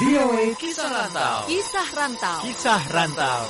VOA Kisah Rantau. Kisah Rantau. Kisah Rantau.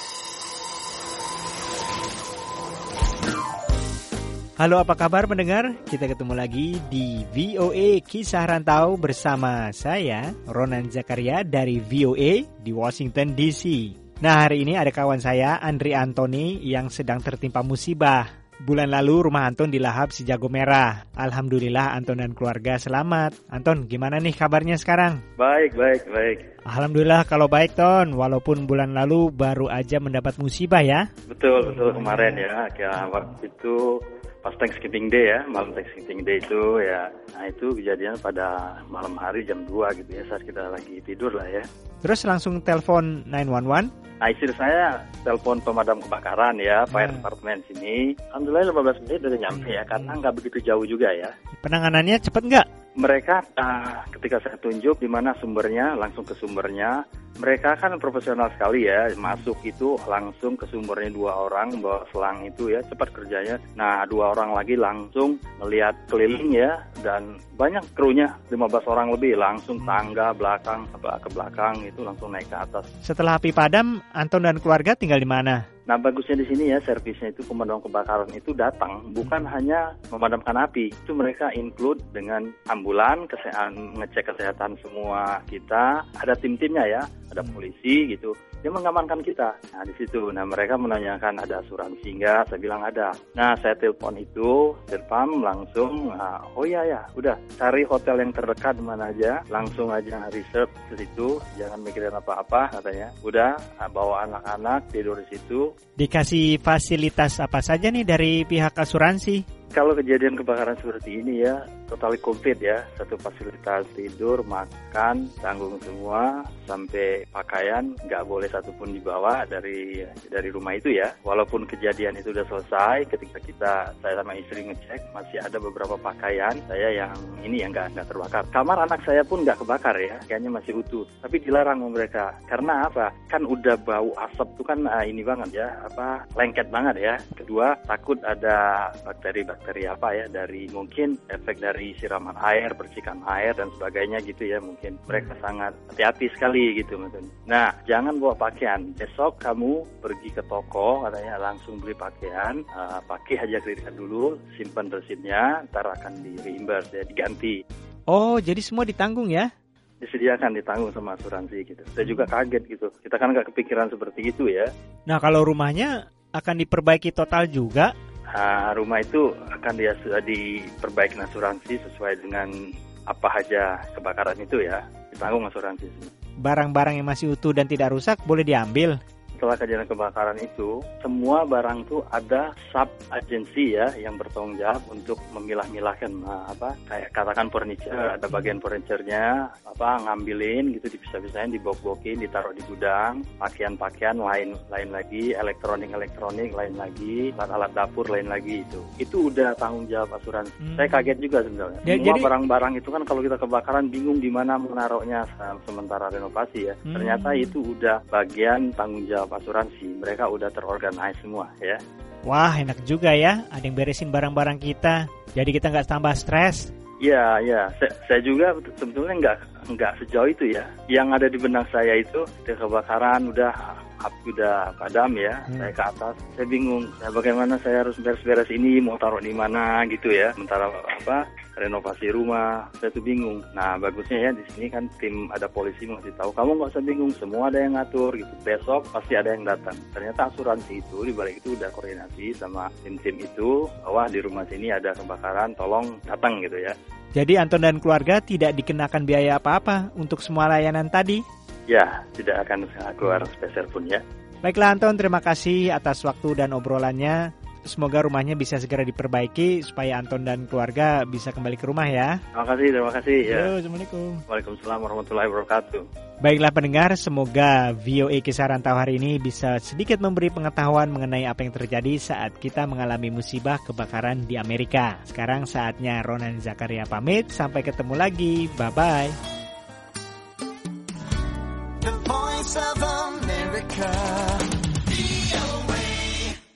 Halo, apa kabar pendengar? Kita ketemu lagi di VOA Kisah Rantau bersama saya, Ronan Zakaria dari VOA di Washington DC. Nah, hari ini ada kawan saya, Andri Antoni, yang sedang tertimpa musibah. Bulan lalu rumah Anton dilahap si jago merah. Alhamdulillah Anton dan keluarga selamat. Anton, gimana nih kabarnya sekarang? Baik. Alhamdulillah kalau baik, Ton. Walaupun bulan lalu baru aja mendapat musibah ya. Betul kemarin ya. Waktu itu pas Thanksgiving Day ya, malam Thanksgiving Day itu ya. Nah itu kejadian pada malam hari jam 2 gitu ya, saat kita lagi tidur lah ya. Terus langsung telepon 911? Nah istri saya telepon pemadam kebakaran ya, fire department sini. Alhamdulillah 15 menit udah nyampe ya, karena nggak begitu jauh juga ya. Penanganannya cepet nggak? Mereka ketika saya tunjuk di mana sumbernya, langsung ke sumbernya. Mereka kan profesional sekali ya, masuk itu langsung ke sumbernya 2 orang bawa selang itu ya, cepat kerjanya. Nah 2 orang lagi langsung melihat keliling ya, dan banyak krunya 15 orang lebih langsung tangga belakang ke belakang itu langsung naik ke atas. Setelah api padam, Anton dan keluarga tinggal di mana? Nah bagusnya di sini ya, servisnya itu pemadam kebakaran itu datang bukan hanya memadamkan api, itu mereka include dengan ambulan, ngecek kesehatan semua kita, ada tim-timnya ya, ada polisi gitu, dia mengamankan kita. Nah di situ, mereka menanyakan ada asuransi nggak, saya bilang ada. Nah saya telepon itu, telepon langsung, oh ya udah cari hotel yang terdekat mana aja, langsung aja reserve ke situ, jangan mikirin apa-apa katanya. Udah bawa anak-anak tidur di situ. Dikasih fasilitas apa saja nih dari pihak asuransi? Kalau kejadian kebakaran seperti ini ya, totally complete ya. Satu fasilitas tidur, makan, tanggung semua, sampai pakaian nggak boleh satupun dibawa dari rumah itu ya. Walaupun kejadian itu udah selesai, ketika saya sama istri ngecek, masih ada beberapa pakaian saya yang ini yang nggak terbakar. Kamar anak saya pun nggak kebakar ya, kayaknya masih utuh. Tapi dilarang sama mereka. Karena apa? Kan udah bau asap tuh kan ini banget ya, lengket banget ya. Kedua, takut ada bakteri apa ya, dari mungkin efek dari siraman air, percikan air dan sebagainya gitu ya, mungkin mereka sangat hati-hati sekali gitu. Nah jangan bawa pakaian, besok kamu pergi ke toko katanya langsung beli pakaian, pakai aja kredit dulu, simpan resipnya, ntar akan di reimburse ya, diganti. Oh jadi semua ditanggung ya? Disediakan, ditanggung sama asuransi gitu. Saya juga kaget gitu, kita kan nggak kepikiran seperti itu ya. Nah kalau rumahnya akan diperbaiki total juga? Rumah itu akan diperbaiki asuransi sesuai dengan apa aja kebakaran itu ya, ditanggung asuransi. Barang-barang yang masih utuh dan tidak rusak boleh diambil? Setelah kejadian kebakaran itu, semua barang itu ada sub agensi ya yang bertanggung jawab untuk memilah-milahkan kayak katakan furniture, ada bagian furniture-nya ngambilin gitu, dipisah-pisahin, dibok-bokin, ditaruh di gudang, pakaian-pakaian lain lagi, elektronik lain lagi, alat dapur lain lagi itu udah tanggung jawab asuransi. Saya kaget juga sebenarnya. Semua barang-barang itu kan kalau kita kebakaran bingung di mana menaruhnya sementara renovasi ya. Ternyata itu udah bagian tanggung jawab asuransi, mereka udah terorganize semua ya. Wah enak juga ya, ada yang beresin barang-barang kita, jadi kita nggak tambah stres. Iya, saya juga sebetulnya nggak sejauh itu ya. Yang ada di benak saya itu, kebakaran api udah padam ya, saya ke atas, saya bingung, bagaimana saya harus beres-beres ini, mau taruh di mana gitu ya, sementara renovasi rumah, saya tuh bingung. Nah bagusnya ya di sini kan tim ada polisi masih tahu, kamu nggak usah bingung, semua ada yang ngatur gitu, besok pasti ada yang datang. Ternyata asuransi itu di balik itu udah koordinasi sama tim itu, bahwa di rumah sini ada kebakaran, tolong datang gitu ya. Jadi Anton dan keluarga tidak dikenakan biaya apa-apa untuk semua layanan tadi? Ya, tidak akan keluar spesial pun ya. Baiklah Anton, terima kasih atas waktu dan obrolannya. Semoga rumahnya bisa segera diperbaiki supaya Anton dan keluarga bisa kembali ke rumah ya. Terima kasih ya. Assalamualaikum. Waalaikumsalam warahmatullahi wabarakatuh. Baiklah pendengar, semoga VOA Kisah Rantau hari ini bisa sedikit memberi pengetahuan mengenai apa yang terjadi saat kita mengalami musibah kebakaran di Amerika. Sekarang saatnya Ronan Zakaria pamit, sampai ketemu lagi, bye-bye. The Voice of America.